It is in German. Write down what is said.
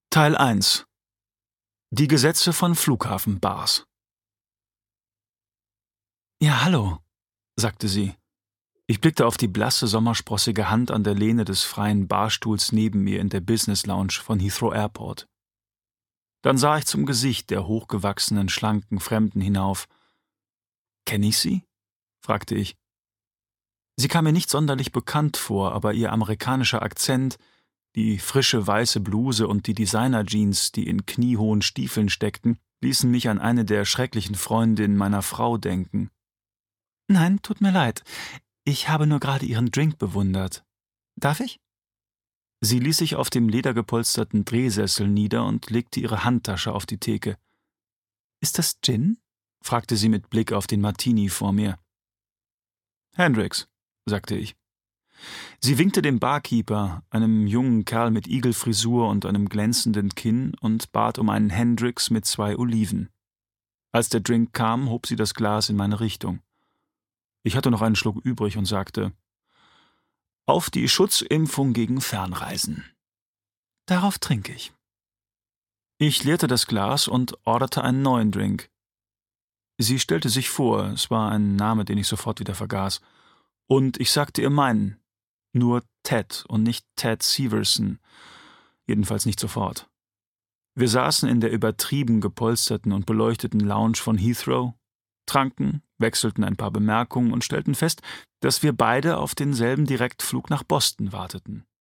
Teil 1: Die Gesetze von Flughafenbars. »Ja, hallo«, sagte sie. Ich blickte auf die blasse, sommersprossige Hand an der Lehne des freien Barstuhls neben mir in der Business Lounge von Heathrow Airport. Dann sah ich zum Gesicht der hochgewachsenen, schlanken Fremden hinauf. »Kenne ich Sie?« fragte ich. Sie kam mir nicht sonderlich bekannt vor, aber ihr amerikanischer Akzent, die frische weiße Bluse und die Designer-Jeans, die in kniehohen Stiefeln steckten, ließen mich an eine der schrecklichen Freundinnen meiner Frau denken. »Nein, tut mir leid. Ich habe nur gerade Ihren Drink bewundert. Darf ich?« Sie ließ sich auf dem ledergepolsterten Drehsessel nieder und legte ihre Handtasche auf die Theke. »Ist das Gin?« fragte sie mit Blick auf den Martini vor mir. »Hendricks«, sagte ich. Sie winkte dem Barkeeper, einem jungen Kerl mit Igelfrisur und einem glänzenden Kinn, und bat um einen Hendricks mit 2 Oliven. Als der Drink kam, hob sie das Glas in meine Richtung. Ich hatte noch einen Schluck übrig und sagte: »Auf die Schutzimpfung gegen Fernreisen.« »Darauf trinke ich.« Ich leerte das Glas und orderte einen neuen Drink. Sie stellte sich vor, es war ein Name, den ich sofort wieder vergaß, und ich sagte ihr meinen. Nur Ted und nicht Ted Severson, jedenfalls nicht sofort. Wir saßen in der übertrieben gepolsterten und beleuchteten Lounge von Heathrow, tranken, wechselten ein paar Bemerkungen und stellten fest, dass wir beide auf denselben Direktflug nach Boston warteten.